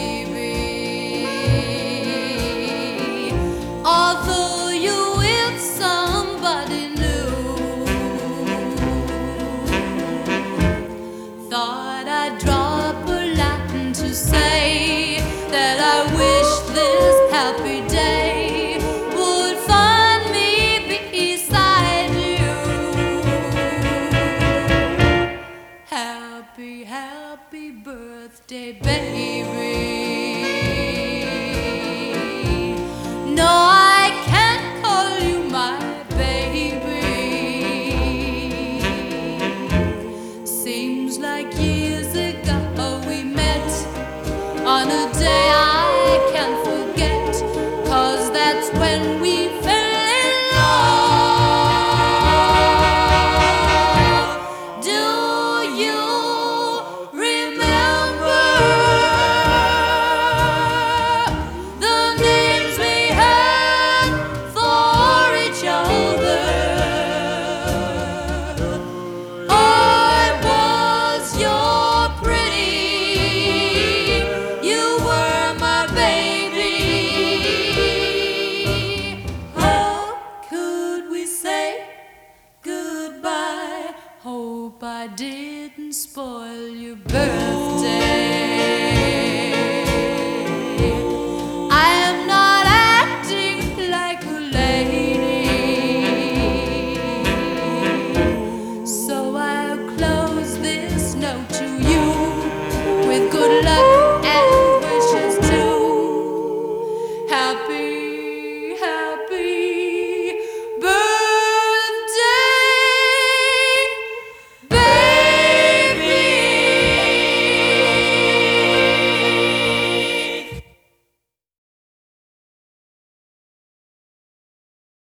baby. Although you're with somebody new, thought I'd drop a line to say that I wish this happy day would find me beside you. Happy, happy birthday, baby. No, I can't call you my baby. Seems like years ago we met on a day